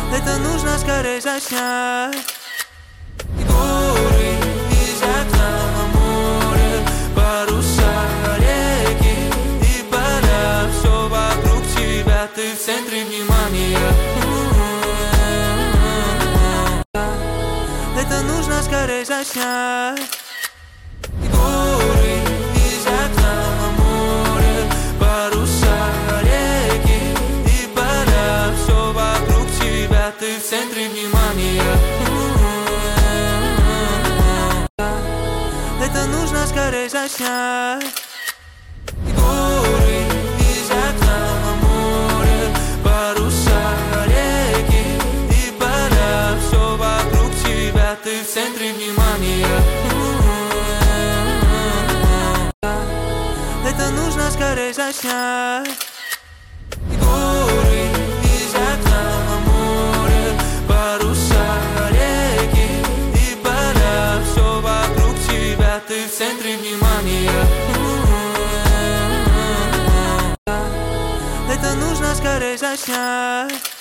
Это нужно скорее заснять. Горы из окна, море, паруса, реки и поля. Все вокруг тебя, ты в центре внимания. Это нужно скорее заснять. Горы из окна, море, паруса, реки и поля. Все вокруг тебя, ты в центре внимания. Это нужно скорее заснять. Горы из окна, море, паруса, реки и поля. Все вокруг тебя, ты в центре внимания. Это нужно скорее заснять. Горы из окна, море, паруса, реки и поля. Все вокруг тебя, ты в центре внимания. Это нужно скорее заснять.